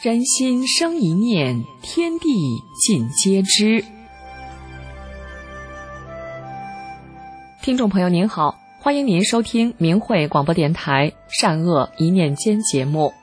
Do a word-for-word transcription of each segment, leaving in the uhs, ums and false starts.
人心生一念，天地尽皆知。听众朋友您好，欢迎您收听明慧广播电台善恶一念间节目。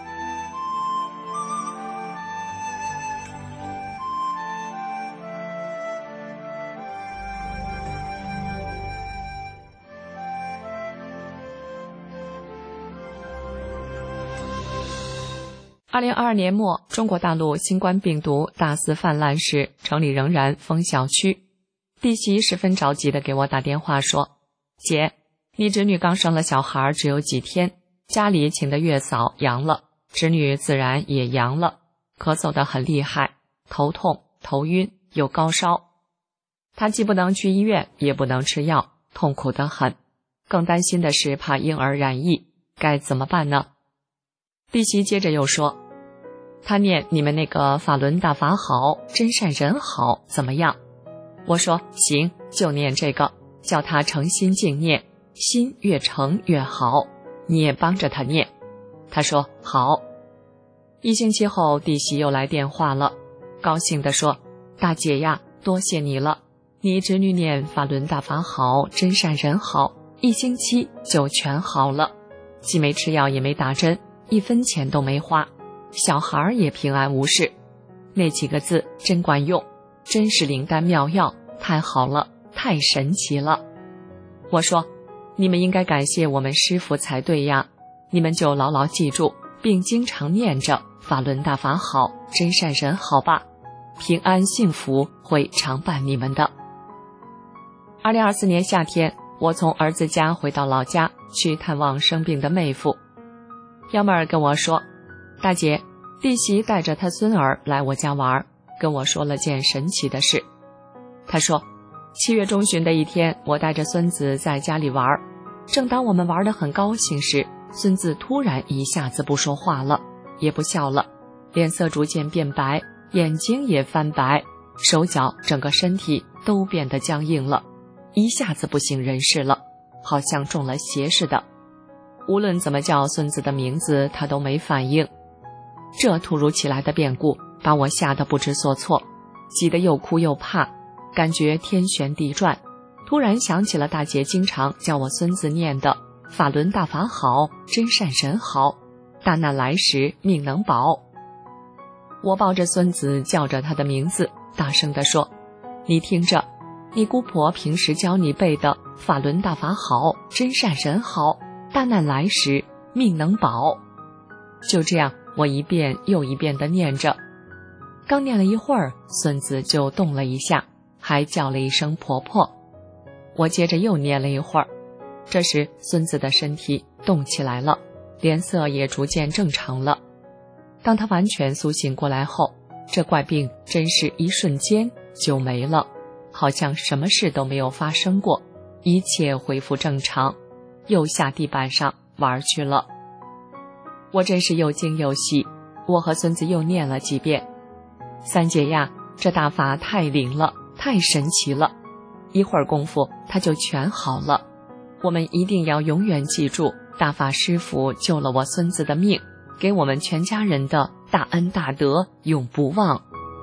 二零二二年末，中国大陆新冠病毒大肆泛滥时，城里仍然封小区。弟媳十分着急地给我打电话说：姐，你侄女刚生了小孩，只有几天，家里请的月嫂阳了，侄女自然也阳了，咳嗽得很厉害，头痛、头晕，有高烧。她既不能去医院，也不能吃药，痛苦得很。更担心的是怕婴儿染疫，该怎么办呢？弟媳接着又说，他念你们那个法轮大法好，真善人好，怎么样？我说行，就念这个，叫他诚心静念，心越诚越好，你也帮着他念。他说好。一星期后，弟媳又来电话了，高兴地说，大姐呀，多谢你了，你侄女念法轮大法好，真善人好，一星期就全好了，既没吃药也没打针，一分钱都没花，小孩也平安无事。那几个字真管用，真是灵丹妙药，太好了，太神奇了。我说，你们应该感谢我们师父才对呀，你们就牢牢记住，并经常念着法轮大法好，真善人好吧，平安幸福会常伴你们的。二零二四年夏天，我从儿子家回到老家，去探望生病的妹夫。幺妹儿跟我说，大姐，弟媳带着她孙儿来我家玩，跟我说了件神奇的事。她说，七月中旬的一天，我带着孙子在家里玩，正当我们玩得很高兴时，孙子突然一下子不说话了，也不笑了，脸色逐渐变白，眼睛也翻白，手脚整个身体都变得僵硬了，一下子不省人事了，好像中了邪似的。无论怎么叫孙子的名字，他都没反应。这突如其来的变故把我吓得不知所措，急得又哭又怕，感觉天旋地转。突然想起了大姐经常叫我孙子念的法轮大法好，真善人好，大难来时命能保。我抱着孙子叫着他的名字，大声地说，你听着，你姑婆平时教你背的法轮大法好，真善人好，大难来时命能保。就这样，我一遍又一遍地念着。刚念了一会儿，孙子就动了一下，还叫了一声婆婆。我接着又念了一会儿，这时孙子的身体动起来了，脸色也逐渐正常了。当他完全苏醒过来后，这怪病真是一瞬间就没了，好像什么事都没有发生过，一切恢复正常，又下地板上玩去了。我真是又惊又喜，我和孙子又念了几遍，三姐呀，这大法太灵了，太神奇了，一会儿功夫它就全好了。我们一定要永远记住，大法师父救了我孙子的命，给我们全家人的大恩大德永不忘。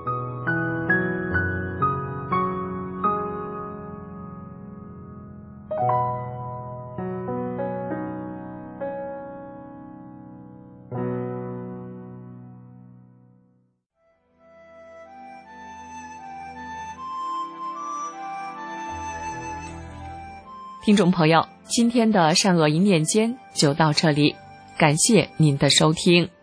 听众朋友，今天的善恶一念间就到这里，感谢您的收听。